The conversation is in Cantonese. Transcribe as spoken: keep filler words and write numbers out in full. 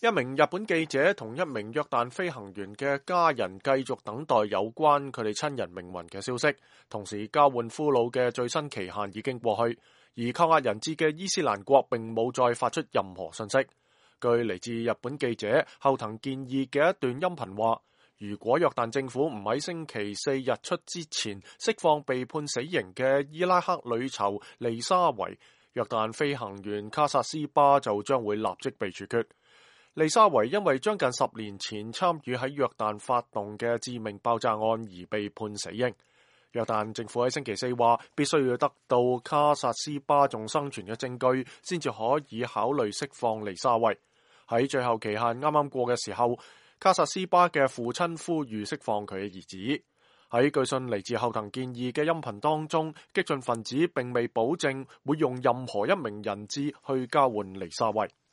一名日本記者同一名約旦飛行員嘅家人繼續等待有關佢哋親人命運嘅消息，同時交換俘虜嘅最新期限已經過去，而扣押人質嘅伊斯蘭國並冇再發出任何信息。據嚟自日本記者後藤健二嘅一段音頻話，如果約旦政府唔喺星期四日出之前釋放被判死刑嘅伊拉克女囚利沙維，約旦飛行員卡薩斯巴就將會立即被處決。利沙維因為將近十年前參與喺約旦發動嘅致命爆炸案而被判死刑。約旦政府喺星期四話，必須要得到卡薩斯巴仲生存嘅證據，先至可以考慮釋放利沙維。喺最後期限啱啱過嘅時候，卡薩斯巴嘅父親呼籲釋放佢嘅兒子。喺據信嚟自後藤健二嘅音頻當中，激進分子並未保證會用任何一名人質去交換利沙維。